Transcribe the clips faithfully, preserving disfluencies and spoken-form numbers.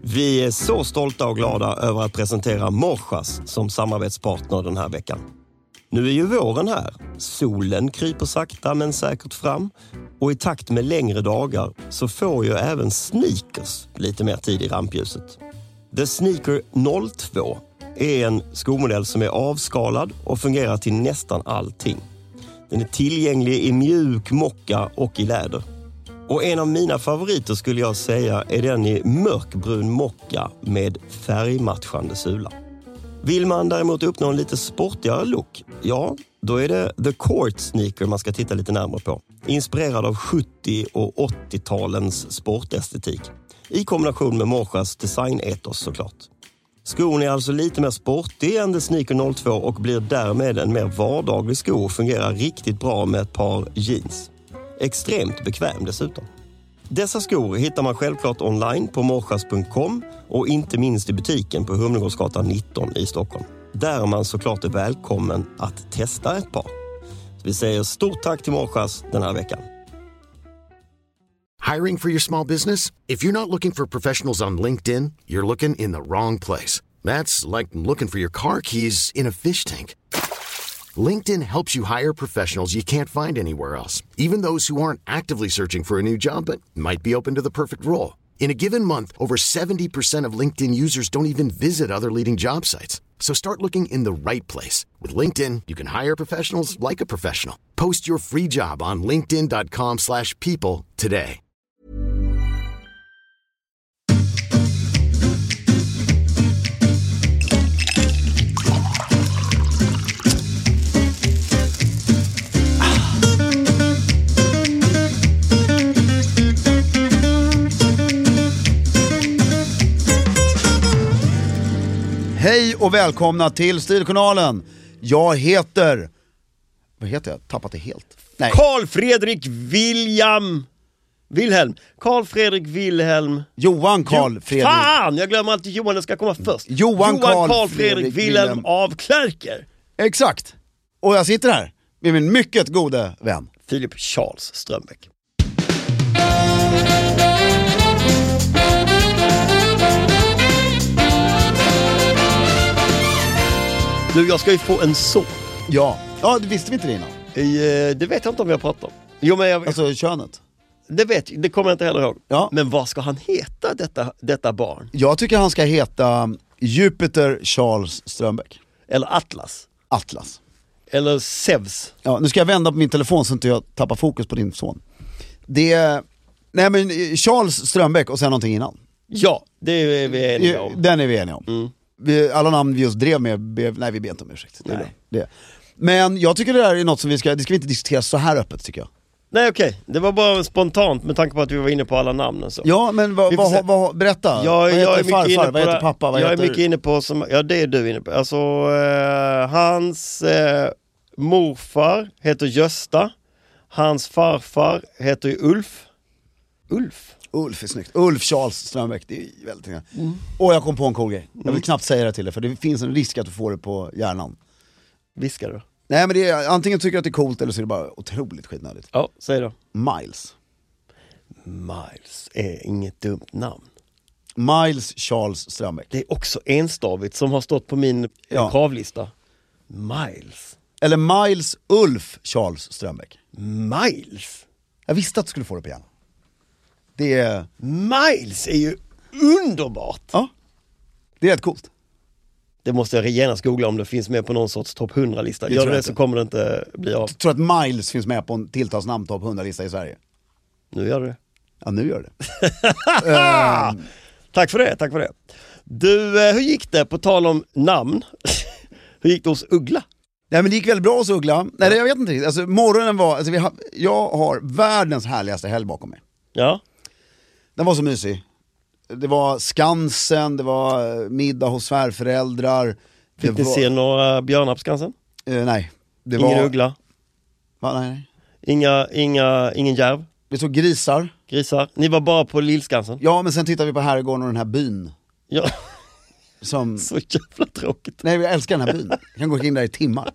Vi är så stolta och glada över att presentera Morsas som samarbetspartner den här veckan. Nu är ju våren här. Solen kryper sakta men säkert fram. Och i takt med längre dagar så får ju även sneakers lite mer tid i rampljuset. The Sneaker noll två är en skomodell som är avskalad och fungerar till nästan allting. Den är tillgänglig i mjuk mocka och i läder. Och en av mina favoriter skulle jag säga är den i mörkbrun mocka med färgmatchande sula. Vill man däremot uppnå en lite sportigare look, ja, då är det The Court Sneaker man ska titta lite närmare på. Inspirerad av sjuttio- och åttiotalens sportestetik. I kombination med Morsas designetos såklart. Skon är alltså lite mer sportig än The Sneaker noll två och blir därmed en mer vardaglig sko och fungerar riktigt bra med ett par jeans. Extremt bekväm dessutom. Dessa skor hittar man självklart online på morsas punkt com och inte minst i butiken på Humlegårdsgatan nitton i Stockholm. Där man såklart är välkommen att testa ett par. Så vi säger stort tack till Morsas den här veckan. Hiring for your small business? If you're not looking for professionals on LinkedIn, you're looking in the wrong place. That's like looking for your car keys in a fish tank. LinkedIn helps you hire professionals you can't find anywhere else, even those who aren't actively searching for a new job but might be open to the perfect role. In a given month, over seventy percent of LinkedIn users don't even visit other leading job sites. So start looking in the right place. With LinkedIn, you can hire professionals like a professional. Post your free job on linkedin dot com slash people today. Hej och välkomna till Stilkanalen. Jag heter... Vad heter jag? Tappat det helt. Nej. Carl Fredrik William... Wilhelm. Carl Fredrik Wilhelm... Johan Carl jo, Fredrik... Fan! Jag glömmer alltid Johan, det ska komma först. Johan, Johan Carl, Carl Fredrik, Fredrik Wilhelm, Wilhelm av Klerker. Exakt. Och jag sitter här med min mycket gode vän Filip Charles Strömbäck. Du, jag ska ju få en son. Ja, ja det visste vi inte det innan. I, det vet jag inte om jag pratar om. Jo, men jag, alltså könet. Det vet det kommer jag inte heller ihåg. Ja. Men vad ska han heta, detta, detta barn? Jag tycker han ska heta Jupiter Charles Strömbäck. Eller Atlas. Atlas. Eller Zeus. Ja, nu ska jag vända på min telefon så att jag tappar fokus på din son. Det är... Nej men Charles Strömbäck och sen någonting innan. Ja, det är vi eniga om. Den är vi eniga om. Mm. Vi, alla namn vi just drev med, be, nej vi ber inte om ursäkt. Det är det. Men jag tycker det där är något som vi ska, det ska vi inte diskutera så här öppet tycker jag. Nej okej, okay. Det var bara spontant med tanke på att vi var inne på alla namnen så. Ja men vad, vad, vad, berätta, jag, vad heter jag är farfar, vad heter pappa, vad Jag heter... är mycket inne på, som, ja det är du inne på, alltså eh, hans eh, morfar heter Gösta, hans farfar heter Ulf. Ulf? Ulf är snyggt. Ulf Charles Strömbäck, det är väldigt snyggt. Mm. Och jag kom på en cool grej. Jag vill mm. knappt säga det till dig för det finns en risk att du får det på hjärnan. Viskar du? Nej men det är, antingen tycker jag att det är coolt eller så är det bara otroligt skitnödigt. Ja, säg då. Miles. Miles är inget dumt namn. Miles Charles Strömbäck. Det är också enstavigt som har stått på min ja. kravlista. Miles. Eller Miles Ulf Charles Strömbäck. Miles? Jag visste att du skulle få det på hjärnan. Det är... Miles är ju underbart. Ja, det är rätt coolt. Det måste jag genast googla om det finns med på någon sorts topp hundra-lista. Gör det inte. Så kommer det inte bli av. Jag tror att Miles finns med på en tilltalsnamn topp hundra-lista i Sverige. Nu gör det. Ja, nu gör det. um... Tack för det, tack för det. Du, hur gick det på tal om namn? Hur gick det hos Uggla? Nej men det gick väldigt bra hos Uggla. Nej, jag vet inte riktigt. Alltså morgonen var... Alltså, vi ha... Jag har världens härligaste helg bakom mig. Ja. Den var så mysig. Det var Skansen, det var middag hos svärföräldrar. Fick ni var... se några björnar på Skansen? Uh, nej. Det ingen var... uggla? Va, nej, nej. Inga, inga, ingen järv? Vi såg grisar. Grisar. Ni var bara på Lillskansen? Ja, men sen tittade vi på herrgården och den här byn. Ja. Som... Så jävla tråkigt. Nej, jag älskar den här byn. Jag kan gå in där i timmar.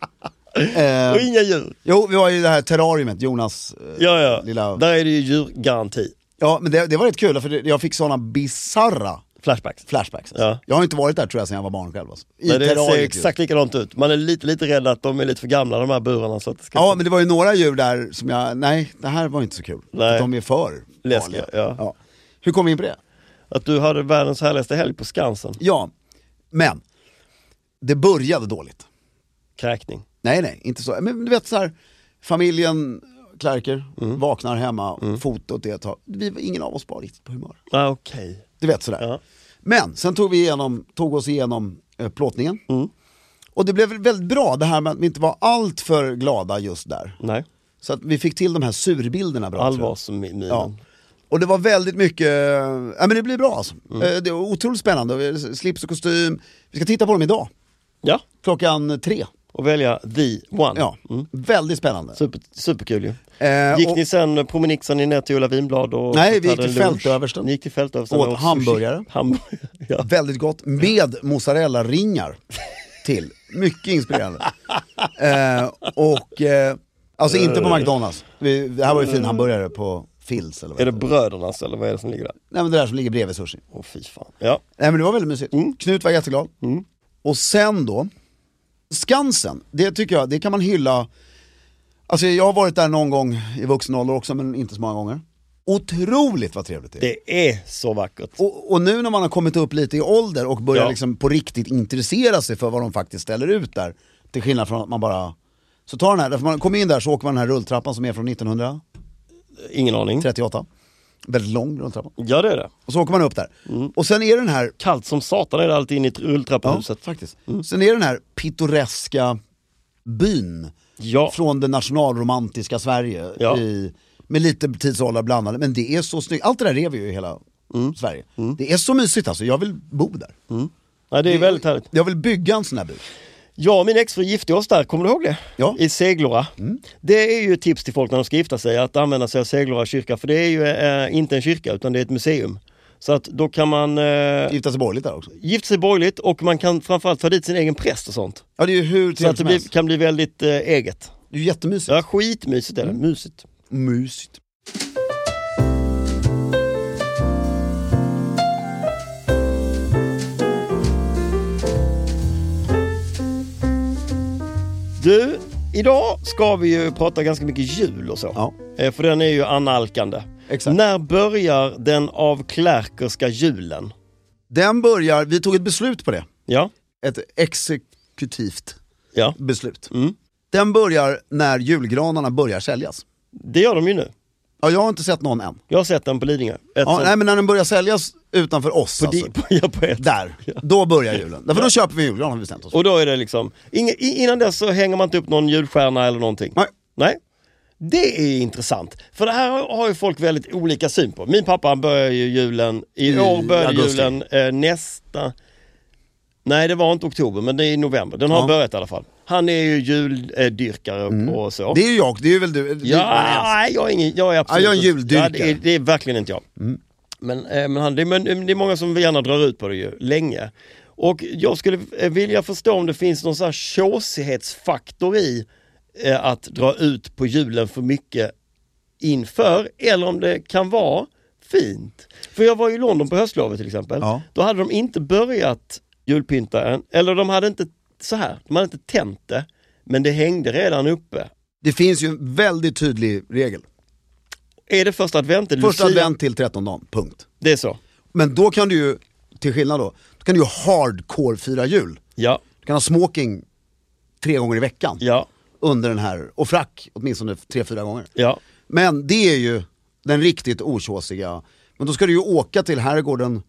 eh, och inga djur? Jo, vi var i det här terrariumet, Jonas eh, ja, ja. lilla... Där är det ju djurgaranti. Ja, men det, det var rätt kul för det, jag fick sådana bizarra Flashbacks. Flashbacks. Alltså. Ja. Jag har inte varit där tror jag sedan jag var barn själv. Alltså. I Nej, det ser terrariet exakt likadant ut. Man är lite, lite rädd att de är lite för gamla, de här burarna. Så att det ska... Ja, men det var ju några djur där som jag, nej, det här var inte så kul. Nej. De är för läskiga. Ja. Ja. Hur kom vi in på det? Att du hade världens härligaste helg på Skansen. Ja, men det började dåligt. Kräkning. Nej, nej, inte så. Men du vet så här, familjen Klerker Mm. vaknar hemma, mm. fotot det ett tag. Vi var ingen av oss bara riktigt på humör. Ah, okej. Okay. Du vet sådär. Ja. Men sen tog vi igenom, tog oss igenom eh, plåtningen. Mm. Och det blev väldigt bra det här med att vi inte var allt för glada just där. Nej. Så att vi fick till de här surbilderna bra. Allvarsminen. Ja. Och det var väldigt mycket, ja men det blir bra alltså. Mm. Det är otroligt spännande, slips och kostym. Vi ska titta på dem idag. Ja. Klockan tre. Och välja the one. Ja, mm. väldigt spännande. Super, superkul ju. Eh, gick och, ni sen promenixade ni ner till Ulla Vinblad? Och nej, vi gick till Fältöversten. Ni gick till Fältöversten. Åt hamburgare. hamburgare. Ja. Väldigt gott, med mozzarella-ringar till. Mycket inspirerande. eh, och, eh, alltså inte på McDonalds. Vi, det här var ju fin hamburgare på Fils eller vad är det det brödernas eller vad är det som ligger där? Nej men det där som ligger bredvid sushi. Åh fy fan. Ja. Nej men det var väldigt mysigt. Mm. Knut var jätteglad. Mm. Och sen då Skansen, det tycker jag, det kan man hylla. Alltså jag har varit där någon gång i vuxen ålder också, men inte så många gånger. Otroligt vad trevligt det är. Det är så vackert. Och, och nu när man har kommit upp lite i ålder och börjar ja. liksom på riktigt intressera sig för vad de faktiskt ställer ut där, till skillnad från att man bara så tar den här, därför man kommer in där så åker man den här rulltrappan som är från nittonhundratrettioåtta. Ingen aning. Väldigt lång rulltrappa. Ja det är det. Och så åker man upp där. Mm. Och sen är den här... Kallt som satan är det alltid in i rulltrappahuset. Ja, faktiskt. Mm. Sen är den här pittoreska byn ja. från det nationalromantiska Sverige. Ja. I, med lite tidsåldrar blandade. Men det är så snyggt. Allt det där är vi ju i hela mm. Sverige. Mm. Det är så mysigt alltså. Jag vill bo där. Mm. Ja, det är väldigt härligt. Jag vill bygga en sån här by. Ja, min exfru gifte oss där, kommer du ihåg det? Ja. I Seglora. Mm. Det är ju ett tips till folk när de ska gifta sig, att använda sig av Seglora kyrka. För det är ju eh, inte en kyrka, utan det är ett museum. Så att då kan man... Eh, gifta sig borgerligt där också. Gifta sig borgerligt, och man kan framförallt ta dit sin egen präst och sånt. Ja, det är ju hur så att det blir, kan bli väldigt eh, eget. Det är ju jättemysigt. Ja, skitmysigt är det. Mm. Mysigt. Mysigt. Du, idag ska vi ju prata ganska mycket jul och så. Ja. För den är ju analkande. Exakt. När börjar den av Klerkerska julen? Den börjar, vi tog ett beslut på det. Ja. Ett exekutivt ja. beslut. Mm. Den börjar när julgranarna börjar säljas. Det gör de ju nu. Ja, jag har inte sett någon än. Jag har sett den på Lidingö. Ja, sånt... Nej, men när den börjar säljas utanför oss på alltså. di... på, ja, på ett. Där, ja. då börjar julen. Därför ja. Då köper vi julgran har vi bestämt oss. Och då är det liksom, inga, innan dess så hänger man inte upp någon julstjärna eller någonting. Nej. Nej. Det är intressant. För det här har ju folk väldigt olika syn på. Min pappa börjar ju julen, i, I år börjar julen eh, nästa... Nej, det var inte oktober, men det är i november. Den har ja. börjat i alla fall. Han är ju juldyrkare mm. och så. Det är ju jag, det är ju väl du. Ja, nej, jag är ingen, jag är absolut ja, jag är juldyrkare. Ja, det, är, det är verkligen inte jag. Mm. Men, eh, men, han, det, men det är många som gärna drar ut på det ju, länge. Och jag skulle vilja förstå om det finns någon sån här tjåsighetsfaktor i eh, att dra ut på julen för mycket inför, eller om det kan vara fint. För jag var i London på höstlovet till exempel. Ja. Då hade de inte börjat julpynta än, eller de hade inte så här, de hade inte tänt det, men det hängde redan uppe. Det finns ju en väldigt tydlig regel. Är det första advent? Eller första Lucia? Advent till trettonde dagen, punkt. Det är så. Men då kan du ju, till skillnad då, då kan du ju hardcore fira jul. Ja. Du kan ha smoking tre gånger i veckan. Ja. Under den här, och frack åtminstone tre, fyra gånger. Ja. Men det är ju den riktigt otjåsiga. Men då ska du ju åka till herrgården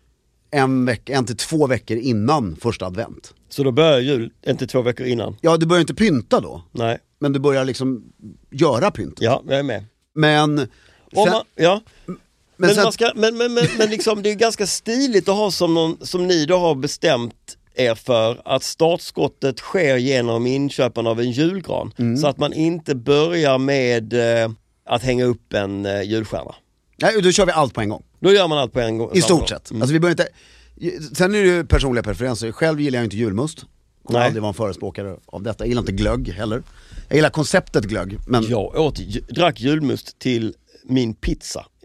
en, veck, en till två veckor innan första advent. Så då börjar jul en till två veckor innan? Ja, du börjar inte pynta då. Nej. Men du börjar liksom göra pynt. Ja, jag är med. Men... Sen, man, ja. Men, men, sen, man ska, men, men, men, men liksom, det är ganska stiligt att ha som, någon, som ni då har bestämt er för, att startskottet sker genom inköpen av en julgran. Mm. Så att man inte börjar med eh, att hänga upp en eh, julstjärna. Nej, då kör vi allt på en gång. Då gör man allt på en gång. I stort sett. Mm. Alltså vi börjar inte... Sen är det ju personliga preferenser. Själv gillar jag inte julmust. Kommer aldrig vara en förespråkare av detta. Jag gillar inte glögg heller. Jag gillar konceptet glögg. Men... Jag åt, drack julmust till min pizza i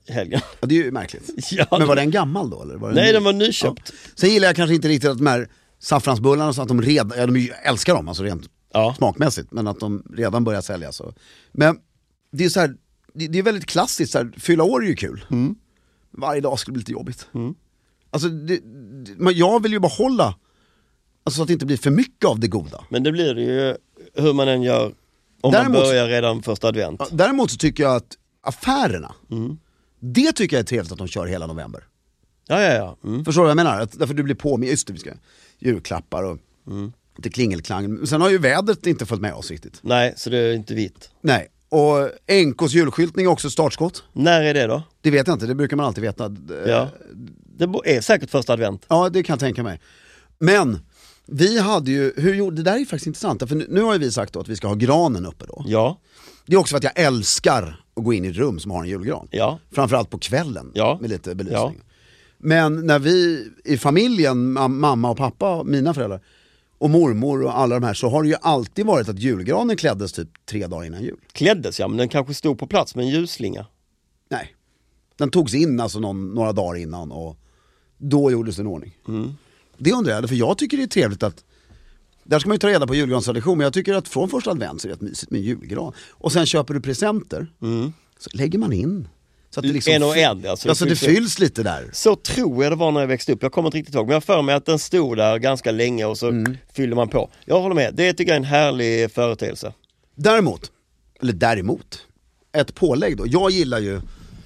helgen. Ja, det är ju märkligt. Ja, men var den gammal då? Eller var den nej, ny? den var nyköpt. Ja. Sen gillar jag kanske inte riktigt att de här saffransbullarna så att de redan, ja, de älskar dem alltså rent Ja. smakmässigt, men att de redan börjar sälja så. Men det är så här, det, det är väldigt klassiskt så här, fylla år är ju kul. Mm. Varje dag skulle bli lite jobbigt. Mm. Alltså det, det, men jag vill ju behålla, alltså så att det inte blir för mycket av det goda. Men det blir det ju hur man än gör om Däremot, man börjar redan första advent. Ja, däremot så tycker jag att affärerna, Mm. det tycker jag är trevligt att de kör hela november. Ja, ja, ja. Mm. Förstår du vad jag menar? Att, därför du blir på med, just det, vi ska julklappar och Mm. lite klingelklang. Sen har ju vädret inte följt med oss riktigt. Nej, så det är inte vitt. Nej, och N K:s julskyltning är också startskott. När är det då? Det vet jag inte, det brukar man alltid veta. Ja. Det bo- är säkert första advent. Ja, det kan jag tänka mig. Men vi hade ju, hur gjorde, det där är ju faktiskt intressant, för nu, nu har ju vi sagt då att vi ska ha granen uppe då. Ja. Det är också för att jag älskar att gå in i ett rum som har en julgran. Ja. Framförallt på kvällen Ja. med lite belysning. Ja. Men när vi i familjen, mam- mamma och pappa, mina föräldrar och mormor och alla de här, så har det ju alltid varit att julgranen kläddes typ tre dagar innan jul. Kläddes, ja, men den kanske stod på plats med en ljusslinga. Nej, den togs in alltså någon, några dagar innan och då gjordes en ordning. Mm. Det undrar jag, för jag tycker det är trevligt att, där ska man ju ta reda på julgranstradition, men jag tycker att från första advent så är det rätt mysigt med julgran. Och sen köper du presenter, Mm. så lägger man in. Så att det liksom En och fy- en, alltså. Ja, så det fylls lite där. Så tror jag det var när jag växte upp. Jag kommer inte riktigt ihåg, men jag har för mig att den stod där ganska länge och så Mm. fyller man på. Jag håller med, det tycker jag är en härlig företeelse. Däremot, eller däremot, ett pålägg då. Jag gillar ju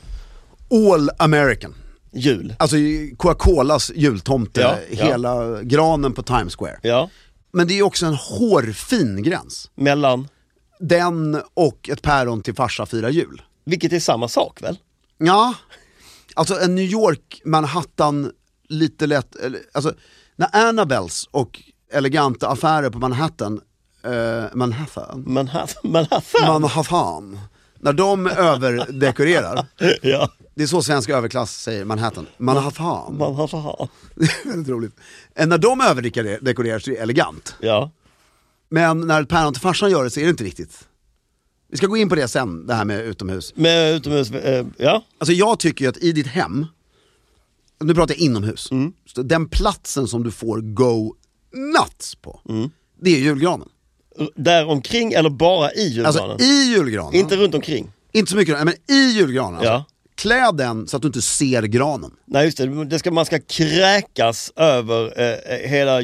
All American. Jul. Alltså Coca-Colas jultomte, Ja, ja. hela granen på Times Square. Ja, Men det är också en hårfin gräns. mellan, Den och ett päron till farsa firar jul. vilket är samma sak väl? Ja, alltså en New York, Manhattan, lite lätt, eller, alltså när Annabelles och eleganta affärer på Manhattan, eh, Manhattan, Manhattan. Manhattan. Manhattan, när de överdekorerar, Ja, det är så svensk överklass säger Manhattan, Manhattan, Manhattan. det är väldigt roligt. Eh, När de överdekorerar så är det elegant, Ja, men när päron till farsan gör det så är det inte riktigt. Vi ska gå in på det sen, det här med utomhus. med utomhus, eh, ja. Alltså jag tycker ju att i ditt hem, nu pratar jag inomhus, Mm. så den platsen som du får go nuts på, Mm. det är julgranen. Där omkring eller bara i julgranen? Alltså i julgranen, Inte runt omkring. inte så mycket, men i julgranen. Alltså. Ja. Klä den så att du inte ser granen. Nej just det, det ska, man ska kräkas över eh, hela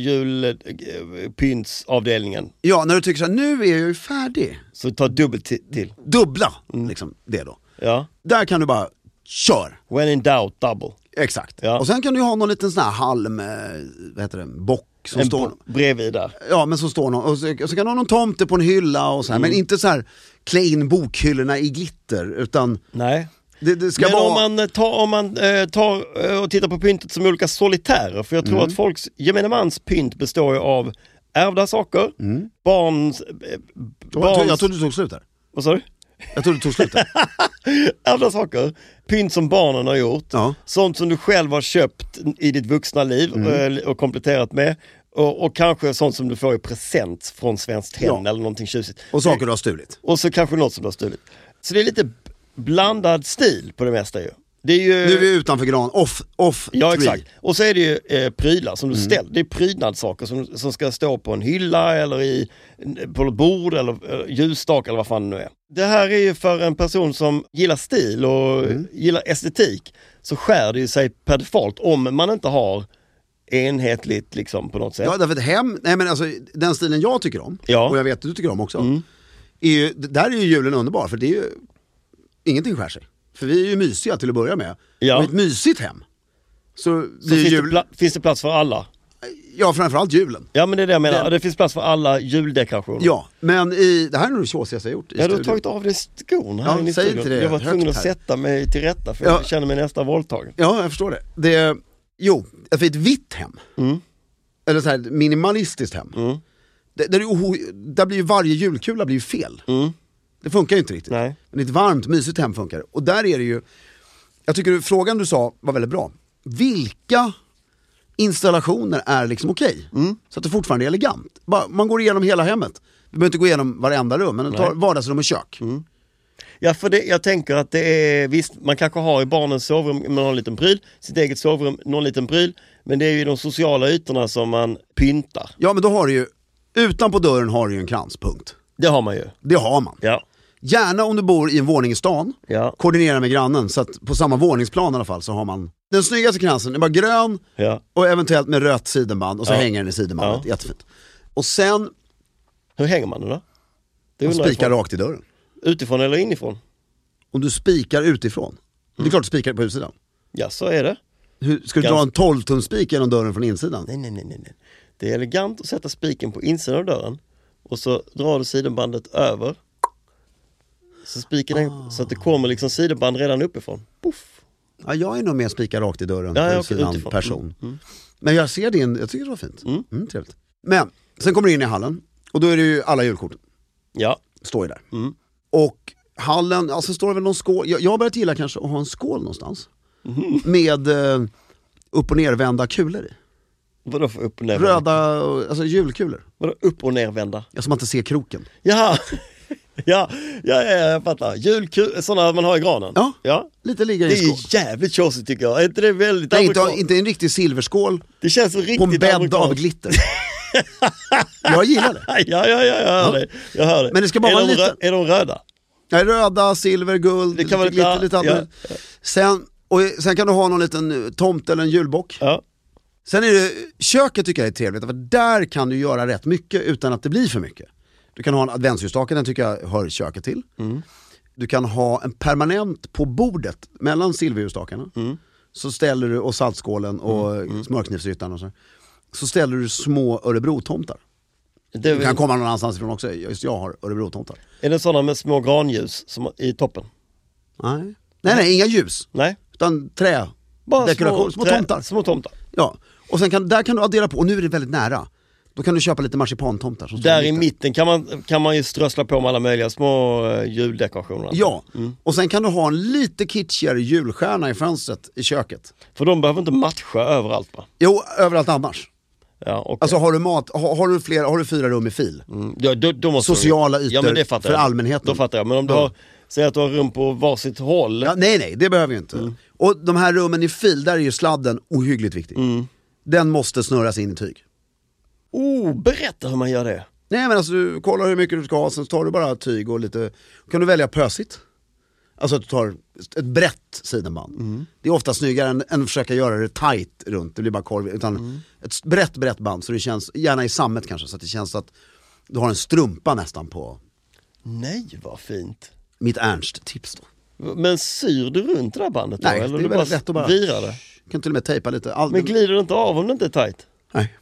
julpyntsavdelningen. Ja, när du tycker så här, nu är jag ju färdig. Så ta dubbelt ti- till. Dubbla, Mm. liksom det då. Ja. Där kan du bara, kör. When in doubt, double. Exakt. Ja. Och sen kan du ha någon liten sån här halm, eh, vad heter det, bock som En står... bo- bredvid där. Ja, men så står någon, och så, och så kan du ha någon tomte på en hylla och så här, Mm. men inte så här klä in bokhyllorna i glitter, utan Nej. det, det ska Men vara... om man eh, tar, om man, eh, tar eh, och tittar på pyntet som olika solitärer, för jag tror Mm. att folks gemene mans pynt består ju av ärvda saker, Mm. barns... Eh, jag, barns trodde, jag trodde du tog slut där. Vad sa du? Jag trodde du tog slut där. Ärvda saker, pynt som barnen har gjort, Ja. sånt som du själv har köpt i ditt vuxna liv Mm. eh, och kompletterat med, och, och kanske sånt som du får i present från Svenskt Tenn Ja. eller någonting tjusigt. Och saker du har stulit. Och så kanske något som du har stulit. Så det är lite blandad stil på det mesta ju. Det är ju... Nu är vi utanför gran, off, off Ja three. exakt, och så är det ju eh, prylar som du Mm. ställer, det är prydnadssaker som, som ska stå på en hylla eller i, på ett bord eller eh, ljusstak eller vad fan det nu är. Det här är ju för en person som gillar stil och Mm. gillar estetik, så skär det ju sig per default om man inte har enhetligt liksom på något sätt. Ja, därför att hem, nej men alltså den stilen jag tycker om, Ja. och jag vet att du tycker om också, Mm. är ju, där är ju julen underbar, för det är ju, ingenting skär sig. För vi är ju mysiga till att börja med. Ja. Och ett mysigt hem, så Så blir finns, jul, det pla- finns det plats för alla? ja framförallt julen. Ja men det är det jag menar, Det- det, finns plats för alla juldekorationer. Ja, men i, det här är nog det tjåsigaste jag gjort i Ja, du har studion. tagit av dig skon här Ja, inne i säg studion. inte det Jag var högt tvungen att här. sätta mig till rätta för Ja. jag känner mig nästan våldtagen. Ja, jag förstår det. det jo, för ett vitt hem, Mm. eller så här minimalistiskt hem, Mm. det, där, är oho- där blir ju varje julkula blir ju fel. Mm. Det funkar ju inte riktigt. Nej. Men ett varmt, mysigt hem funkar. Och där är det ju, jag tycker frågan du sa var väldigt bra. Vilka installationer är liksom okej? Mm. Så att det fortfarande är elegant. Bara, man går igenom hela hemmet. Vi behöver inte gå igenom varenda rum, men tar Nej. vardagsrum och kök. Mm. Ja, för det, jag tänker att det är, visst, man kanske har i barnens sovrum, man har en liten pryl, sitt eget sovrum, någon liten pryl, men det är ju de sociala ytorna som man pyntar. Ja, men då har du ju, utanpå dörren har du ju en krans, punkt. Det har man ju. Det har man. Ja. Gärna om du bor i en våning i stan, Ja. koordinera med grannen, så att på samma våningsplan i alla fall så har man den snyggaste kransen, är bara grön Ja. och eventuellt med rött sidenband och så Ja. hänger den i sidenbandet, Ja. jättefint. Och sen Hur hänger man den då? Det man undrar jag spikar ifrån. rakt i dörren. Utifrån eller inifrån? Om du spikar utifrån, det är klart du spikar på utsidan. Ja, så är det. Hur, ska du Ganska- dra en tolv tums spik genom dörren från insidan? Nej, nej, nej, nej, nej. Det är elegant att sätta spiken på insidan av dörren och så drar du sidenbandet över. Så spiken är, Ah. så att det kommer liksom sidenband redan uppifrån. Puff. Ja, jag är nog mer spikar rakt i dörren Ja, på ja, utsidan okej, utifrån. person. Mm, mm. Men jag ser din, jag tycker det var fint. Mm. Mm, trevligt. Men, sen kommer du in i hallen och då är det ju alla julkort, Ja. står ju där. Mm. Och hallen, alltså står det väl någon skål, jag, jag har börjat gilla kanske att ha en skål någonstans. Med eh, upp- och nervända kulor i. Vadå för upp och nervända? Röda, alltså julkulor. Vadå upp och nervända? Ja, så man inte ser kroken. Jaha. Ja, ja, ja, jag fattar. Julkul, sådana man har i granen. Ja. Ja. Lite ligger Det i en är skål. jävligt tjåsigt tycker jag. Är inte det väldigt Nej, inte, amerikanskt? inte en riktig silverskål Det känns så riktigt på en bädd amerikanskt. av glitter. Jag gillar det. Ja, ja, ja, jag hör Ja. det. Jag hör det. Men det ska bara är vara de lite- rö- Är de röda? Nej, röda, silver, guld, Det kan lite vara glitter, lite- lite ja, allt. Sen, och sen kan du ha någon liten tomt eller en julbock. Ja. Sen är det, köket tycker jag är trevligt, för där kan du göra rätt mycket utan att det blir för mycket. Du kan ha en adventsljusstake, den tycker jag hör köket till. Mm. Du kan ha en permanent på bordet mellan silverljusstakarna. Mm. Så ställer du, och saltskålen och mm. smörknivsytan och så. Så ställer du små Örebro-tomtar. Det är, Du kan komma någon annanstans ifrån också, just jag har Örebro-tomtar. är det sådana med små granljus som, i toppen? Nej. nej, nej, inga ljus. Nej. Utan trä. Bara Dekoration, små trä- tomtar. Små tomtar. Ja, och sen kan, där kan du addera på, och nu är det väldigt nära. Då kan du köpa lite marsipantomtar som står Där i mitten. mitten kan man, kan man ju strössla på med alla möjliga små uh, juldekorationer. Ja, Mm. och sen kan du ha en lite kitschigare julstjärna i fönstret i köket. För de behöver inte matcha överallt va? Jo, överallt annars. Ja, okay. Alltså har du mat, har, har, du, flera, har du fyra rum i fil? mm. ja, då, då måste Sociala du, ytor ja, men det fattar för jag. allmänheten. Då fattar jag, men om du Ja. har, säg att du har rum på varsitt håll. Ja, nej, nej, det behöver vi inte. Mm. Och de här rummen i fil, där är ju sladden ohyggligt viktig. Mm. Den måste snurras in i tyg. Oh, berätta hur man gör det. Nej, men alltså du kollar hur mycket du ska ha, sen tar du bara tyg och lite, kan du välja pösigt. Alltså att du tar ett brett sidenband. Mm. Det är ofta snyggare än, än att försöka göra det tight runt, det blir bara korv. Utan Mm. ett brett, brett band, så det känns, gärna i sammet kanske, så att det känns att du har en strumpa nästan på. Nej, vad fint. Mitt Ernst-tips då. Men syr du runt det där bandet då? Nej, eller det är du väldigt lätt att bara- virar det? Kan till och med tejpa lite. All... Men glider det inte av om det inte är tajt? Nej.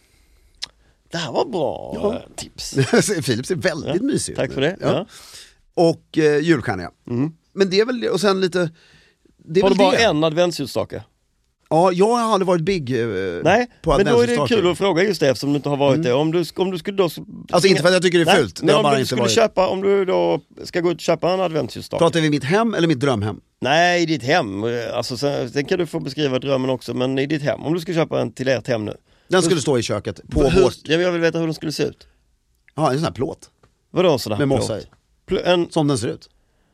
Det här var bra Ja. eh, tips. Filip ser väldigt Ja, mysig ut. tack för det. Ja. Och eh, julstjärna, ja. Mm. Men det är väl det, och sen lite... Det är Har väl du bara det. en adventsljusstake? Ja, jag har aldrig varit big eh, Nej, på men då är det adventsljusstake. kul att fråga just det eftersom du inte har varit det. Om du, om du skulle då... Alltså inte för att jag tycker det är fult, det men har om bara du inte skulle varit... köpa, om du då ska gå ut och köpa en adventsljusstake. Pratar vi mitt hem eller mitt drömhem? Nej, i ditt hem. Alltså, sen, sen kan du få beskriva drömmen också, men i ditt hem. Om du ska köpa en till ert hem nu. Den skulle stå i köket, på hur, vårt... ja, jag vill veta hur den skulle se ut. Ja, en sån här plåt. Vadå en sån här Med plåt? mossa i. Pl- en, Som den ser ut.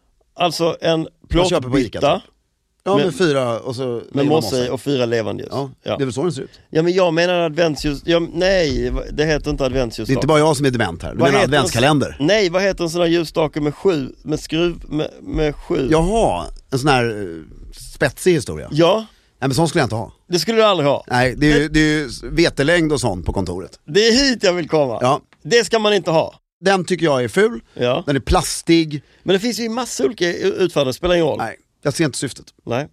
alltså en Man köper på Ica, plåtbytta typ. Ja, med, Med- fyra och så... med lägger man mossa i och fyra levande ljus. Ja, Ja. det är väl så den ser ut. Ja, men jag menar adventsljus... Ja, nej, det heter inte adventsljusstake. Det är inte bara jag som är dement här, du Vad menar heter adventskalender. En, nej, vad heter en sån här ljusstake med sju, med skruv, med, med sju? Jaha, en sån här eh, spetsig historia. Ja, Nej, men sån skulle jag inte ha. det skulle du aldrig ha. Nej, det är ju, det är ju vetelängd och sånt på kontoret. Det är hit jag vill komma. Ja, Det ska man inte ha. den tycker jag är ful, Ja. den är plastig. Men det finns ju massa olika utföranden, spelar ingen roll. Nej, jag ser inte syftet. Nej.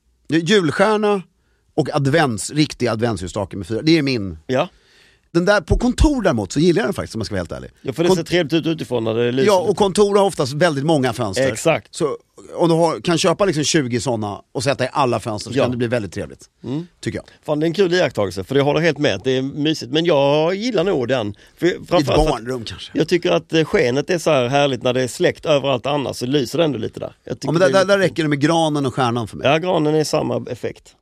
Julstjärna och advents, riktig adventsljusstake med fyra, det är min. Ja. Den där på kontor däremot så gillar jag den faktiskt, om jag ska vara helt ärlig. Ja, för det Kon- ser trevligt ut utifrån när det lyser. Ja, och kontor har oftast väldigt många fönster. Exakt. Så om du har, kan köpa liksom tjugo sådana och sätta i alla fönster så Ja. kan det bli väldigt trevligt. Mm. Tycker jag. Fan, det är en kul iakttagelse, för jag håller helt med. Det är mysigt, men jag gillar nog den. För, I ett framförallt för att barnrum kanske. jag tycker att eh, skenet är så här härligt när det är släckt överallt annars, så lyser det ändå lite där. Jag tycker Ja, men där, det är där, där lite- räcker det med granen och stjärnan för mig. Ja, granen är samma effekt.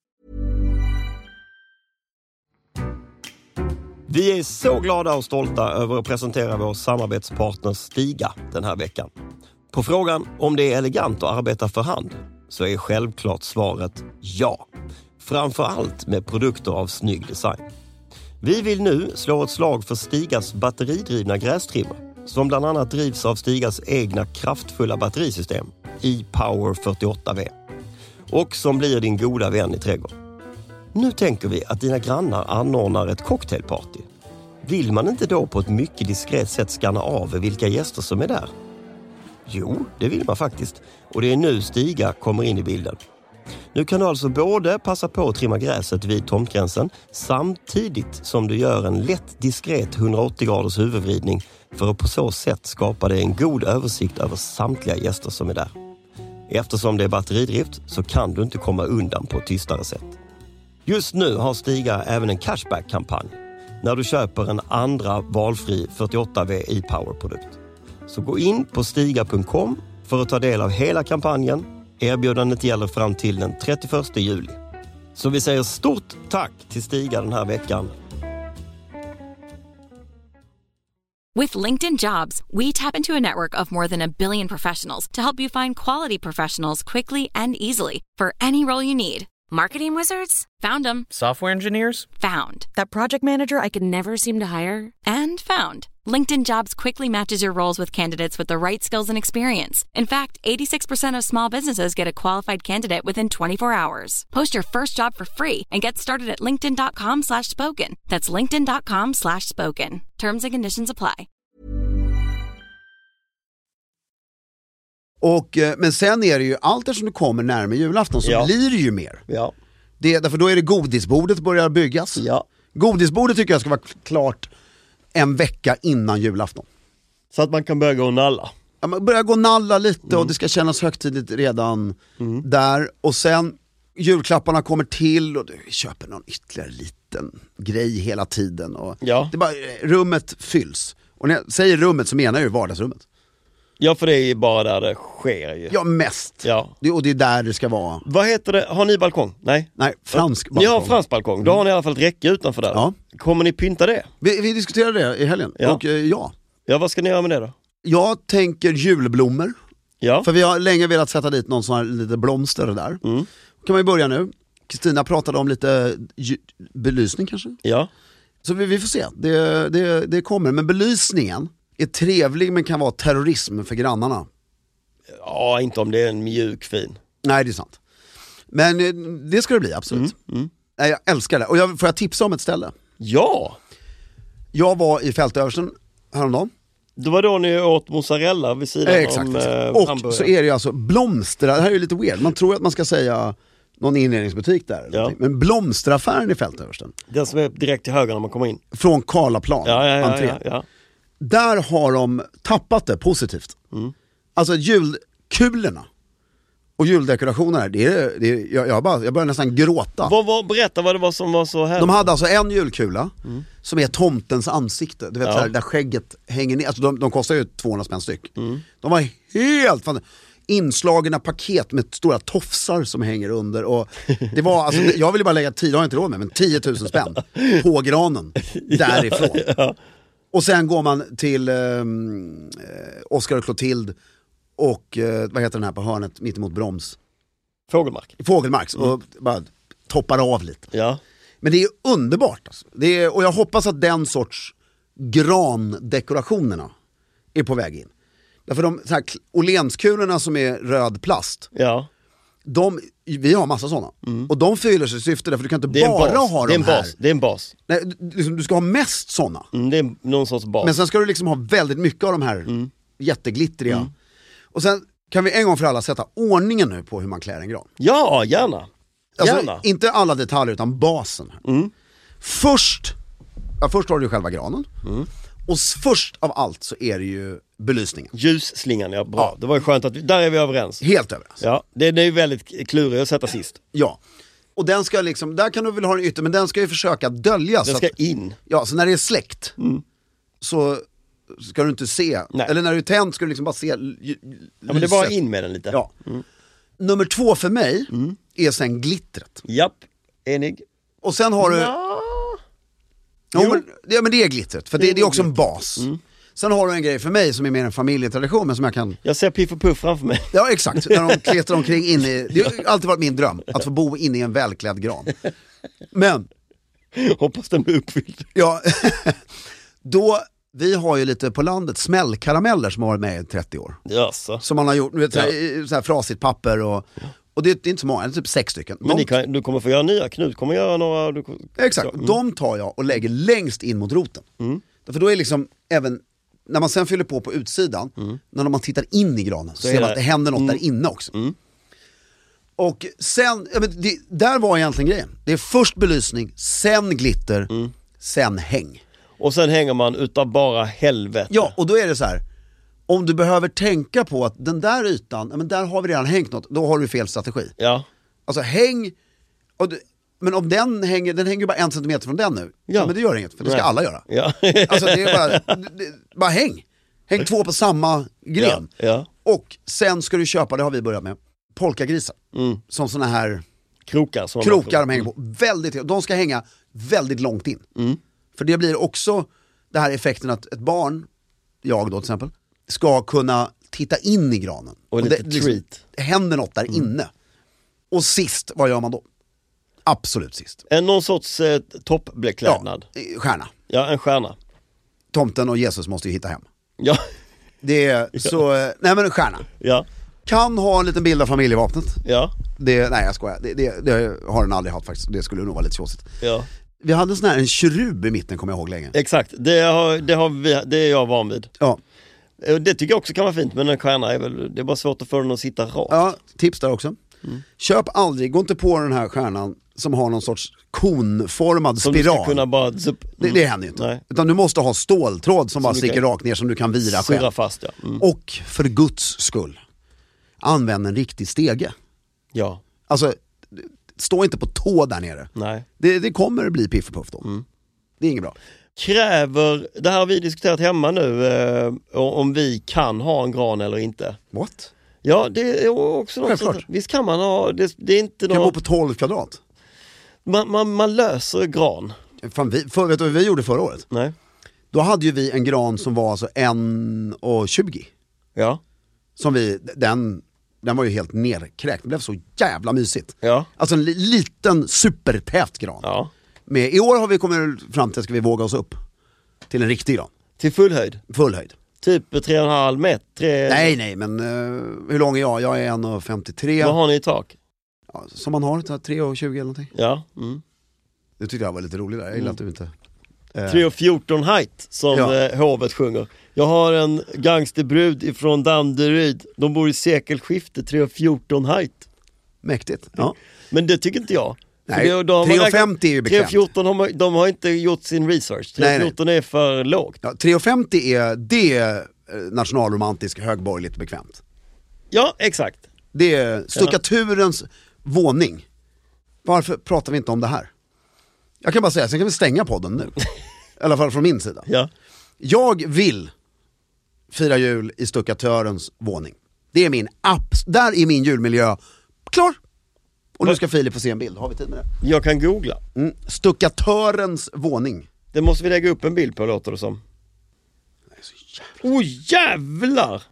Vi är så glada och stolta över att presentera vår samarbetspartner Stiga den här veckan. På frågan om det är elegant att arbeta för hand så är självklart svaret ja. Framför allt med produkter av snygg design. Vi vill nu slå ett slag för Stigas batteridrivna grästrimmer som bland annat drivs av Stigas egna kraftfulla batterisystem E-Power fyrtioåtta V och som blir din goda vän i trädgården. Nu tänker vi att dina grannar anordnar ett cocktailparty. Vill man inte då på ett mycket diskret sätt skanna av vilka gäster som är där? Jo, det vill man faktiskt. Och det är nu Stiga kommer in i bilden. Nu kan du alltså både passa på att trimma gräset vid tomtgränsen samtidigt som du gör en lätt diskret hundraåttio graders huvudvridning för att på så sätt skapa dig en god översikt över samtliga gäster som är där. Eftersom det är batteridrift så kan du inte komma undan på ett tystare sätt. Just nu har Stiga även en cashback-kampanj när du köper en andra valfri fyrtioåtta V E-Power-produkt. Så gå in på stiga punkt com för att ta del av hela kampanjen. Erbjudandet gäller fram till den trettioförsta juli. Så vi säger stort tack till Stiga den här veckan. With LinkedIn Jobs, we tap into a network of more than a billion professionals to help you find quality professionals quickly and easily for any role you need. Marketing wizards? Found them. Software engineers? Found. That project manager I could never seem to hire? And found. LinkedIn Jobs quickly matches your roles with candidates with the right skills and experience. In fact, eighty-six percent of small businesses get a qualified candidate within twenty-four hours. Post your first job for free and get started at linkedin.com slash spoken. That's linkedin.com slash spoken. Terms and conditions apply. Och, men sen är det ju, allt eftersom du kommer närmare julafton så Ja. blir det ju mer. Ja. Det, därför då är det godisbordet börjar byggas. Ja. Godisbordet tycker jag ska vara klart en vecka innan julafton. Så att man kan börja gå och nalla. Ja, man börjar gå och nalla lite mm. och det ska kännas högtidligt redan mm. där. Och sen julklapparna kommer till och du köper någon ytterligare liten grej hela tiden. Och ja. det bara, rummet fylls. Och när jag säger rummet så menar jag ju vardagsrummet. Ja, för det är ju bara där det sker ju. Ja, mest. Ja. Det, och det är där det ska vara. Vad heter det? Har ni balkong? Nej. Nej, fransk balkong. Ni har fransk balkong. Då har ni i alla fall ett räcke utanför där. Ja. Kommer ni pynta det? Vi, vi diskuterade det i helgen. Ja. Och eh, ja. Ja, vad ska ni göra med det då? Jag tänker julblommor. Ja. För vi har länge velat sätta dit någon sån här lite blomster där. Mm. Kan man ju börja nu. Kristina pratade om lite ju- belysning kanske. Ja. Så vi, vi får se. Det, det, det kommer. Men belysningen är trevlig men kan vara terrorism för grannarna. Ja, inte om det är en mjuk fin. Nej, det är sant. Men eh, det ska det bli, absolut. Mm. Mm. Nej, jag älskar det. Och jag, får jag tipsa om ett ställe? Ja. Jag var i Fältöversten häromdagen. Det var då ni åt mozzarella vid sidan Eh, exakt, om exakt. eh, Och hamburgare. så är det ju alltså blomstra. Det här är ju lite weird. Man tror att man ska säga någon inredningsbutik där. Eller Ja. Men blomsteraffären i Fältöversten. Den som är direkt till höger när man kommer in. Från Karlaplan. Ja, ja, ja, entré. ja, ja. Där har de tappat det positivt. Mm. Alltså julkulorna och juldekorationerna, det är, det är, jag, jag, bara, jag börjar nästan gråta. Vad var, berätta vad det var som var så här. De hade alltså en julkula Mm. som är tomtens ansikte. Du vet Ja. så här, där skägget hänger ner. Alltså de, de kostar ju tvåhundra spänn styck. Mm. De var helt fan, inslagna paket med stora tofsar som hänger under. Och det var, alltså, jag ville bara lägga tio, det har jag inte råd med, men tio tusen spänn på granen därifrån. Ja. Och sen går man till um, Oscar och Clotilde och uh, vad heter den här på hörnet mitt emot Broms? Fågelmark. Fågelmarks Mm. och bara toppar av lite. Ja. Men det är underbart alltså. Det är, och jag hoppas att den sorts grandekorationerna är på väg in. Därför de så här Åhlénskulorna som är röd plast, Ja. de, vi har massa sådana. Mm. Och de fyller sig syfte därför du kan inte Det är en bara bas. ha Det är de en här. bas. Det är en bas. Nej, du- liksom, du ska ha mest sådana. Mm, det är någon sorts bas. Men sen ska du liksom ha väldigt mycket av de här Mm. jätteglittriga. Mm. Och sen kan vi en gång för alla sätta ordningen nu på hur man klär en gran. Ja, gärna. Alltså, Gärna. inte alla detaljer utan basen. Mm. Först, ja, först har du ju själva granen. Mm. Och s- först av allt så är det ju belysningen. Ljusslingan, ja, bra. Ja. Det var ju skönt att vi, där är vi överens. Helt överens. Ja. Ja, det, det är ju väldigt klurigt att sätta sist. ja. Och den ska liksom, där kan du väl ha en ytter, men den ska ju försöka döljas. Den så ska att, in. ja, så när det är släckt Mm. så ska du inte se. Nej. Eller när du är tänd ska du liksom bara se l- l- Ja, men det var lyset. in med den lite. Ja. Mm. Nummer två för mig Mm. är sen glittret. Japp, enig. Och sen har du... Ja. Jo, Jo. men, ja, men det är glittret, för det, Det är det är också en glittret. bas. Mm. Sen har du en grej för mig som är mer en familjetradition, men som jag kan... Jag ser Piff och Puff framför mig. Ja, exakt. När de kletrar omkring inne i... Det har alltid varit min dröm, att få bo inne i en välklädd gran. Men... Hoppas den blir uppfylld. Ja, då... Vi har ju lite på landet smällkarameller som har varit med i trettio år. Jaså. Som man har gjort, vet, så här, Ja. så här frasigt papper och... Och det, det är inte så många, det är typ sex stycken. Men De, ni kan, du kommer få göra nya, Knut kommer göra några... Du, exakt, så, mm. de tar jag och lägger längst in mot roten. Mm. För då är liksom även, när man sen fyller på på utsidan, mm. när man tittar in i granen så, så ser man att det händer något mm. där inne också. Mm. Och sen, ja, men det, där var egentligen grejen. Det är först belysning, sen glitter, mm. sen häng. Och sen hänger man utav bara helvete. Ja, och då är det så här. Om du behöver tänka på att den där ytan, ja, men där har vi redan hängt något, då har du fel strategi. Ja. Alltså häng, och du, men om den hänger, den hänger bara en centimeter från den nu. Ja. Ja, men det gör inget, för det ska Nej. alla göra. Ja. Alltså det är bara, det, bara häng. Häng två på samma gren. Ja. Ja. Och sen ska du köpa, det har vi börjat med, polkagrisar. Mm. Som såna här krokar, som krokar de hänger på. Väldigt, de ska hänga väldigt långt in. Mm. För det blir också det här effekten att ett barn, jag då till exempel, ska kunna titta in i granen. Och, och lite det liksom, händer något där mm. inne. Och sist, vad gör man då? Absolut sist. En någon sorts eh, toppbeklädnad. Ja, stjärna. Ja, en stjärna. Tomten och Jesus måste ju hitta hem. Ja. Det är ja. så, nej men en stjärna. Ja. Kan ha en liten bild av familjevapnet. Ja. Det, nej jag skojar, det, det, det har den aldrig haft faktiskt. Det skulle nog vara lite tjåsigt. Ja. Vi hade sån här, en kerub i mitten, kommer jag ihåg länge. Exakt, det, har, det, har vi, det är jag van vid. Ja. Det tycker jag också kan vara fint, men en stjärna är väl, det är bara svårt att få den att sitta rakt. Ja, tips där också. Mm. Köp aldrig, gå inte på den här stjärnan som har någon sorts konformad som spiral. Som kunna bara... Mm. Det, det händer ju inte. Nej. Utan du måste ha ståltråd som, som bara sticker kan... rakt ner som du kan vira själv. Fast, ja. Mm. Och för Guds skull, använd en riktig stege. Ja. Alltså, stå inte på tå där nere. Nej. Det, det kommer bli piff och puff då. Mm. Det är inget bra. Kräver, det här har vi diskuterat hemma nu, eh, om vi kan ha en gran eller inte. What? Ja, det är också något sånt. Visst kan man ha, det, det är inte kan något... bo på tolv kvadrat. Man, man, man löser gran. Fan, vi, för, vet du vad vi gjorde förra året? Nej. Då hade ju vi en gran som var alltså en komma tjugo. Ja. Som vi, den, den var ju helt nerkräkt. Det blev så jävla mysigt. Ja. Alltså en li, liten supertäft gran. Ja. Med, i år har vi kommit fram till att ska vi våga oss upp till en riktig gran. Till full höjd? Full höjd. Typ tre och en halv meter? Tre... Nej, nej, men uh, hur lång är jag? Jag är en komma femtiotre. Vad har ni i tak? Ja, som man har, tre komma tjugo eller någonting. Ja. Mm. Det tyckte jag var lite roligt där, jag gillar mm. att du inte... Uh... tre komma fjorton height, som ja. eh, hovet sjunger. Jag har en gangsterbrud ifrån Danderyd. De bor i sekelskiftet, tre komma fjorton height. Mäktigt, ja. Men det tycker inte jag. Nej, tre komma femtio är ju bekvämt. tre komma fjorton har man, de har inte gjort sin research. tre komma fjorton är för lågt. Ja, tre komma femtio är det nationalromantisk, högborgerligt bekvämt. Ja, exakt. Det är stuckaturens ja. våning. Varför pratar vi inte om det här? Jag kan bara säga, sen kan vi stänga podden nu. I alla fall från min sida. Ja. Jag vill fira jul i stuckatörens våning. Det är min app. Där är min julmiljö klar. Och nu ska Filip få se en bild. Har vi tid med det? Jag kan googla. Mm. Stuckatörens våning. Det måste vi lägga upp en bild på, låter det som. Det är så jävla... Oh jävlar!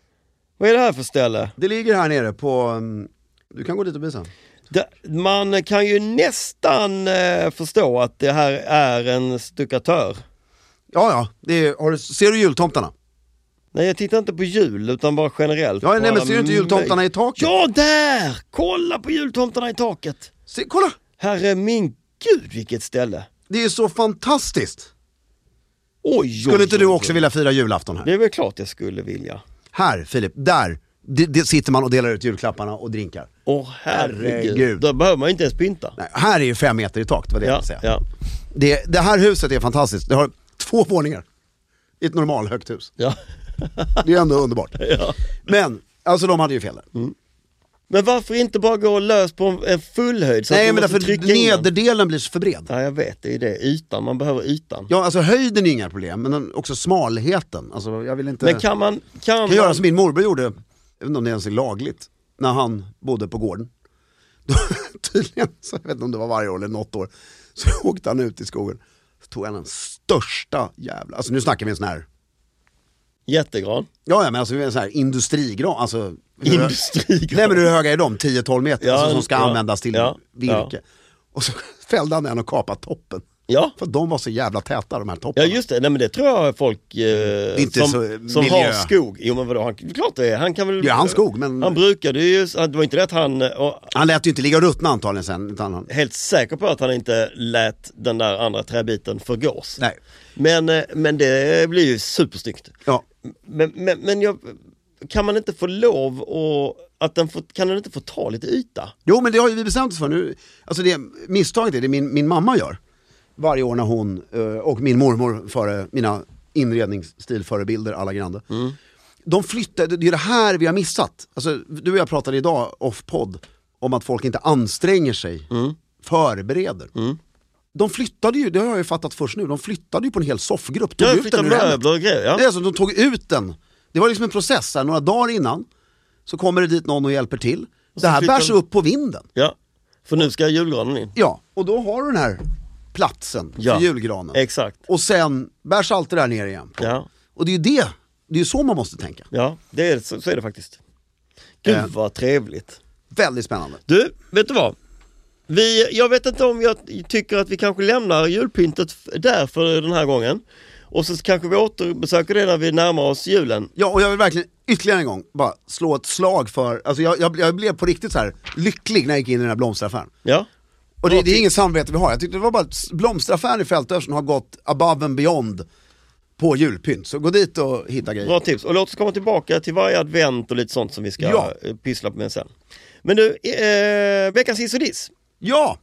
Vad är det här för ställe? Det ligger här nere på... Du kan gå dit och visa. Det, man kan ju nästan eh, förstå att det här är en stuckatör. Ja, ja. Det är, har du, ser du jultomtarna? Nej, jag tittar inte på jul, utan bara generellt. Ja, nej, men ser du inte jultomtarna i taket? Ja, där! Kolla på jultomtarna i taket. Se, kolla! Herre min gud, vilket ställe. Det är så fantastiskt. Oj, skulle oj, inte du också oj. vilja fira julafton här? Det är väl klart jag skulle vilja. Här, Filip, där det, det sitter man och delar ut julklapparna och drinkar. Åh herregud. herregud. Då behöver man inte ens pynta. Nej, här är ju fem meter i tak, det var det ja, jag vill säga. Ja. Det, det här huset är fantastiskt. Det har två våningar i ett normal högt hus. Ja. Det är ändå underbart. Ja. Men, alltså de hade ju fel där. Mm. Men varför inte bara gå lös på en fullhöjd? Så Nej, att men därför nederdelen blir så för bred. Ja, jag vet, det är det. Ytan, man behöver ytan. Ja, alltså höjden är inga problem, men också smalheten. Alltså, jag vill inte... Men kan man... Kan man... kan göra som min morbror gjorde, jag vet inte om det ens är lagligt, när han bodde på gården. Då, tydligen, så jag vet inte om det var varje år eller något år, så åkte han ut i skogen. Så tog han den största jävla... Alltså nu snackar vi en sån här Jättegran. Ja, ja, men alltså en sån här industrigran. Alltså, Industrigran? Nej, men hur höga är de? tio tolv meter Ja, alltså, som ska ja, användas till ja, virke. ja. Och så fällde han den och kapade toppen. Ja. För de var så jävla täta, de här topparna. Ja, just det. Nej, men det tror jag folk eh, inte som, så som miljö. har skog. Jo, men vadå? Han, klart det är. Han kan väl... Ja, han skog, men... Han brukade ju... Det var inte det att han... Och, han lät ju inte ligga och ruttna antagligen sen. Utan han... Helt säker på att han inte lät den där andra träbiten förgås. Nej. Men, eh, men det blir ju supersnyggt. Ja. Men, men, men jag... Kan man inte få lov och att den får, kan den inte få ta lite yta? Jo, men det har ju vi bestämt oss för nu. Alltså det misstaget är det min, min mamma gör. Varje år när hon och min mormor före mina inredningsstilförebilder alla grande. Mm. De flyttade, det är det här vi har missat. Alltså, du och jag pratade idag off-podd om att folk inte anstränger sig, mm. förbereder. Mm. De flyttade ju, det har jag ju fattat först nu, de flyttade ju på en hel soffgrupp. Tog jag ut den ur möbler och grejer, ja. Det är alltså, de tog ut den. Det var liksom en process här, några dagar innan så kommer det dit någon och hjälper till. Och det här bärs de... upp på vinden. Ja, för nu ska julgranen in. Ja, och då har du den här platsen ja, för julgranen. Exakt. Och sen bärs allt det där ner igen på. Ja. Och det är ju det, det är ju så man måste tänka. Ja, det är, så, så är det faktiskt. Gud eh, vad trevligt. Väldigt spännande. Du, vet du vad? Vi, jag vet inte om jag tycker att vi kanske lämnar julpyntet där för den här gången. Och så kanske vi återbesöker det när vi närmar oss julen. Ja, och jag vill verkligen ytterligare en gång bara slå ett slag för, alltså jag, jag, jag blev på riktigt så här lycklig när jag gick in i den här blomsteraffären. Ja. Och det, det är inget samarbete vi har. Jag tyckte det var bara att blomsteraffären i Fältöversen har gått above and beyond på julpynt. Så gå dit och hitta grejer. Bra tips. Och låt oss komma tillbaka till varje advent och lite sånt som vi ska ja. pyssla med sen. Men du, eh, veckans hiss och diss. Ja!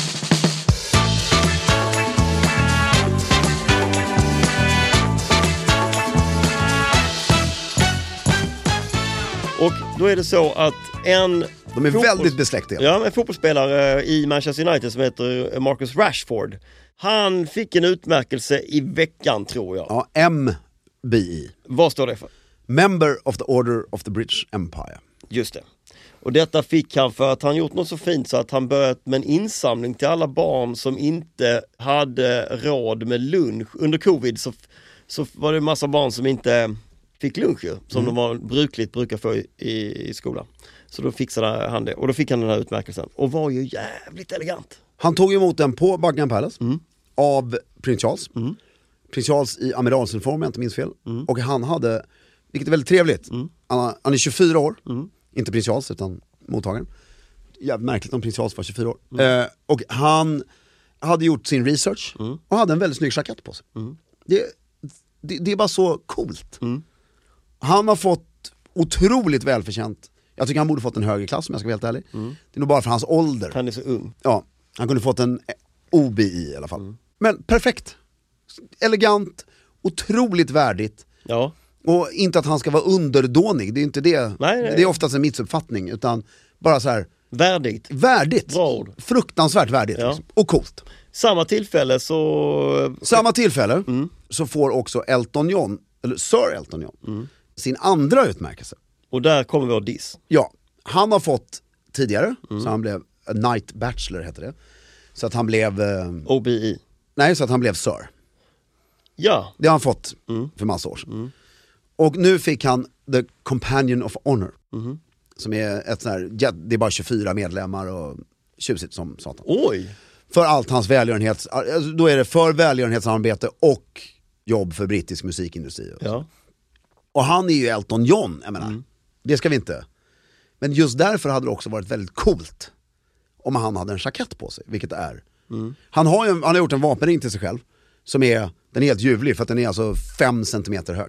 Och då är det så att en... De är fotbolls- väldigt besläktiga. Ja, en fotbollsspelare i Manchester United som heter Marcus Rashford. Han fick en utmärkelse i veckan, tror jag. Ja, M B I. Vad står det för? Member of the Order of the British Empire. Just det. Och detta fick han för att han gjort något så fint så att han börjat med en insamling till alla barn som inte hade råd med lunch. Under covid så, så var det en massa barn som inte fick lunch ju, som mm. de var brukligt brukar få i, i, i skolan. Så då fixade han det. Och då fick han den här utmärkelsen. Och var ju jävligt elegant. Han tog emot den på Buckingham Palace mm. av prins Charles. Mm. Prins Charles i amiralsuniform, om jag inte minns fel. Mm. Och han hade, vilket är väldigt trevligt, mm. han, han är tjugofyra år. Mm. Inte prins Charles utan mottagaren. Jävligt märkligt om prins Charles var tjugofyra år. Mm. Eh, och han hade gjort sin research mm. och hade en väldigt snygg jackett på sig. Mm. Det, det, det är bara så coolt. Mm. Han har fått otroligt välförtjänt. Jag tycker han borde fått en högre klass om jag ska vara helt ärlig. Mm. Det är nog bara för hans ålder. Han är så ung. Ja, han kunde fått en O B I i alla fall. Mm. Men perfekt. Elegant, otroligt värdigt. Ja. Och inte att han ska vara underdånig, det är inte det. Nej, nej. Det är oftast en missuppfattning, utan bara så här värdigt. Värdigt. Bra ord. Fruktansvärt värdigt. Ja. Liksom. Och coolt. Samma tillfälle så... Samma tillfälle mm. så får också Elton John, eller Sir Elton John, mm. sin andra utmärkelse. Och där kommer vår diss. Ja, han har fått tidigare, mm. så han blev a Knight Bachelor heter det. Så att han blev... Eh, O B I. Nej, så att han blev Sir. Ja. Det har han fått mm. för massa år sedan. Mm. Och nu fick han The Companion of Honor. Mm. Som är ett sån här, det är bara tjugofyra medlemmar och tjusigt som satan. Oj! För allt hans välgörenhets, då är det för välgörenhetsarbete och jobb för brittisk musikindustri. Och, ja. och han är ju Elton John, jag menar. Mm. Det ska vi inte. Men just därför hade det också varit väldigt coolt om han hade en jackett på sig, vilket det är. Mm. Han har ju, han har gjort en vapenring till sig själv som är, den är helt ljuvlig för att den är alltså fem centimeter hög.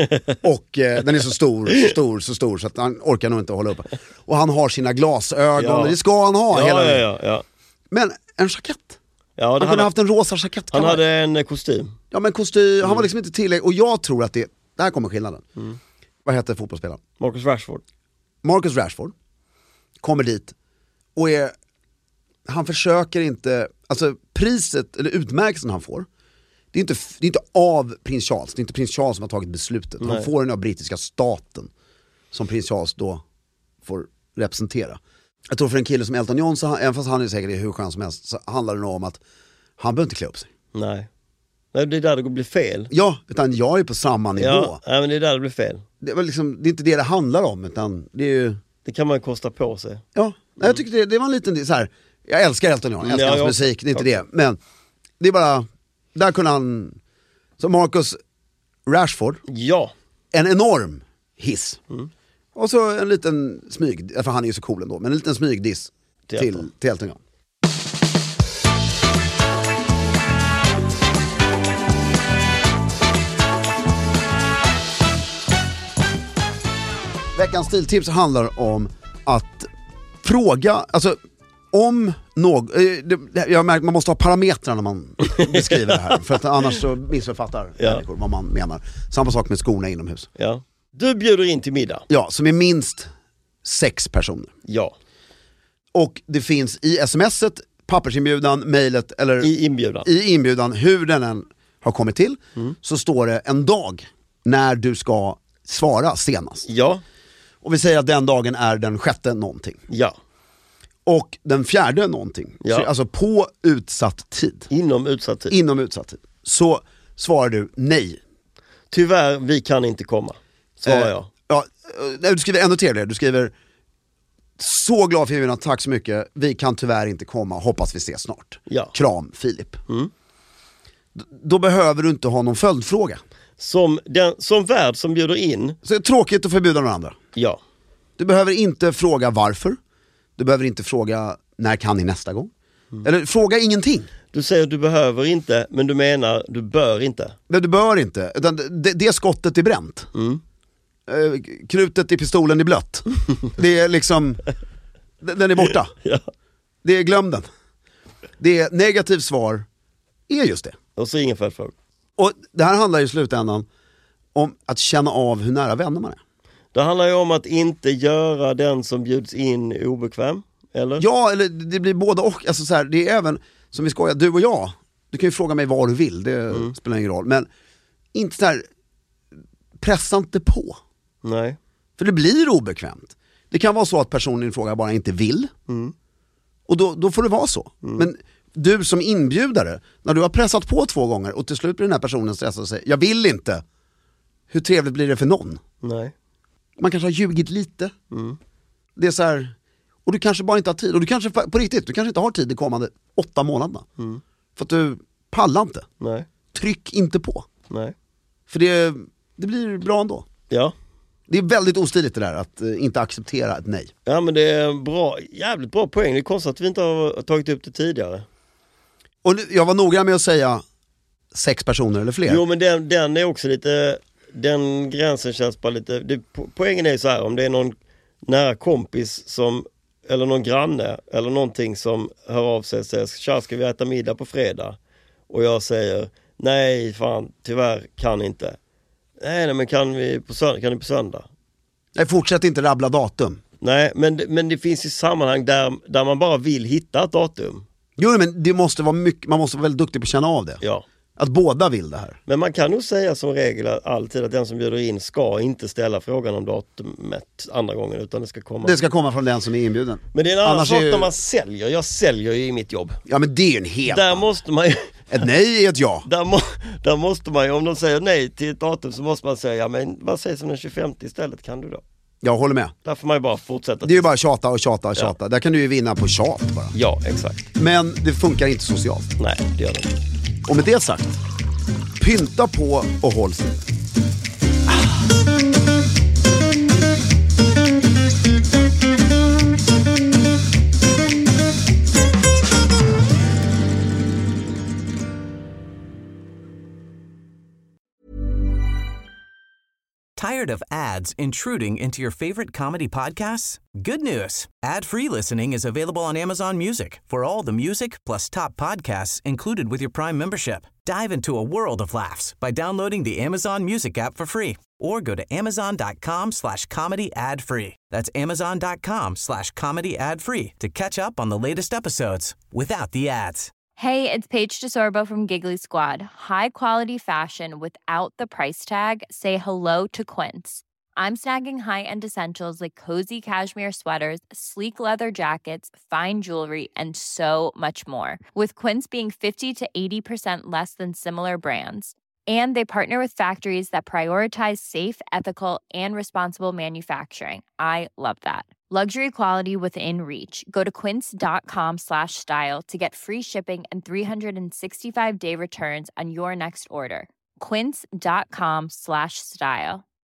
Och eh, den är så stor, så stor, så stor så att han orkar nog inte hålla upp. Och han har sina glasögon, ja. Det ska han ha ja, hela ja, ja, ja. Men en jackett. Ja, han kunde hade haft en rosa jackett. Han hade en kostym. Ja, men kostym, mm. han var liksom inte tillräcklig. Och jag tror att det, det här kommer skillnaden. Mm. Vad heter fotbollsspelaren? Marcus Rashford. Marcus Rashford kommer dit och är, han försöker inte, alltså priset eller utmärkelsen han får, det är inte, det är inte av prins Charles, det är inte prins Charles som har tagit beslutet. Nej. Han får den av brittiska staten som prins Charles då får representera. Jag tror för en kille som Elton John, så han, även fast han är säkert hur skön som helst, så handlar det nog om att han behöver inte klä upp sig. Nej. Nej, Nej, det är där det blir fel. Ja, utan jag är på samma nivå. Ja, nej, men det är där det blir fel. Det, var liksom, det är inte det det handlar om, utan det är ju... Det kan man kosta på sig. Ja, mm. jag tycker det, det var en liten så här. Jag älskar Elton John, jag älskar ja, hans jag, musik, det är inte okay. det. Men det är bara, där kunde han, som Marcus Rashford, ja. en enorm hiss. Mm. Och så en liten smyg, för han är ju så cool ändå, men en liten smygdiss till, till, till Elton John. Veckans stiltips handlar om att fråga, alltså om någon, jag märker man måste ha parametrar när man beskriver det här, för att annars så missförfattar ja. människor vad man menar. Samma sak med skorna inomhus. Ja. Du bjuder in till middag. Ja, som är minst sex personer. Ja. Och det finns i smset, pappersinbjudan, mejlet eller i inbjudan. i inbjudan, hur den än har kommit till, mm. så står det en dag när du ska svara senast. Ja. Och vi säger att den dagen är den sjätte någonting. Ja. Och den fjärde någonting. Ja. Så, alltså på utsatt tid. Inom utsatt tid. Inom utsatt tid. Så svarar du nej. Tyvärr, vi kan inte komma. Svarar eh, jag. Ja, du skriver ännu trevligare. Du skriver så glad för inbjudan, tack så mycket. Vi kan tyvärr inte komma, hoppas vi ses snart. Ja. Kram, Filip. Mm. D- då behöver du inte ha någon följdfråga. Som, den, som värd som bjuder in. Så det är tråkigt att förbjuda någon andra. Ja. Du behöver inte fråga varför. Du behöver inte fråga när kan ni nästa gång. Mm. Eller fråga ingenting. Du säger att du behöver inte, men du menar du bör inte. Men du bör inte, utan det, det skottet är bränt. Mm. Uh, krutet i pistolen är blött. Det är liksom, den är borta. Ja. Det är glöm den. Det är negativt svar är just det. Och så ingen följdfråga. Och det här handlar i slutändan om att känna av hur nära vänner man är. Det handlar ju om att inte göra den som bjuds in obekväm, eller? Ja, eller det blir både och. Alltså så här, det är även, som vi skojar, du och jag, du kan ju fråga mig vad du vill, det mm. spelar ingen roll. Men inte så här, pressa inte på. Nej. För det blir obekvämt. Det kan vara så att personen i fråga bara inte vill. Mm. Och då, då får det vara så. Mm. Men du som inbjudare, när du har pressat på två gånger och till slut blir den här personen stressad och säger jag vill inte. Hur trevligt blir det för någon? Nej. Man kanske har ljugit lite. Mm. Det är så här, och du kanske bara inte har tid. Och du kanske, på riktigt, du kanske inte har tid de kommande åtta månaderna. Mm. För att du pallar inte. Nej. Tryck inte på. Nej. För det, det blir bra ändå. Ja. Det är väldigt ostiligt det där att uh, inte acceptera ett nej. Ja, men det är bra, jävligt bra poäng. Det är konstigt att vi inte har tagit upp det tidigare. Och jag var noga med att säga sex personer eller fler. Jo, men den, den är också lite, den gränsen känns bara lite, det, poängen är ju så här, om det är någon nära kompis som, eller någon granne eller någonting som hör av sig och säger, tja, ska vi äta middag på fredag? Och jag säger, nej fan, tyvärr kan inte. Nej, nej men kan vi på söndag, kan vi på söndag? Nej, fortsätt inte rabbla datum. Nej, men, men det finns ju sammanhang där, där man bara vill hitta ett datum. Jo, men det måste vara mycket, man måste vara väldigt duktig på att känna av det. Ja. Att båda vill det här. Men man kan nog säga som regel alltid att den som bjuder in ska inte ställa frågan om datumet andra gången, utan det ska komma. Det ska komma från den som är inbjuden. Men det är en annan sak ju... när man säljer. Jag säljer ju i mitt jobb. Ja, men det är ju en helt Där annan. måste man ju... Ett nej är ett ja. Där, må... där måste man ju, om de säger nej till ett datum så måste man säga, ja men vad sägs om den tjugofemte istället, kan du då? Jag håller med. Där får man ju bara fortsätta. Det är ju bara tjata och tjata och tjata. Ja. Där kan du ju vinna på tjat bara. Ja, exakt. Men det funkar inte socialt. Nej, det gör det inte. Och med det sagt, pynta på och håll sig. Tired of ads intruding into your favorite comedy podcasts? Good news. Ad-free listening is available on Amazon Music for all the music plus top podcasts included with your Prime membership. Dive into a world of laughs by downloading the Amazon Music app for free or go to amazon.com slash comedy ad free. That's amazon.com slash comedy ad free to catch up on the latest episodes without the ads. Hey, it's Paige DeSorbo from Giggly Squad. High quality fashion without the price tag. Say hello to Quince. I'm snagging high-end essentials like cozy cashmere sweaters, sleek leather jackets, fine jewelry, and so much more. With Quince being fifty to eighty percent less than similar brands. And they partner with factories that prioritize safe, ethical, and responsible manufacturing. I love that. Luxury quality within reach. Go to quince.com slash style to get free shipping and three sixty-five day returns on your next order. Quince.com slash style.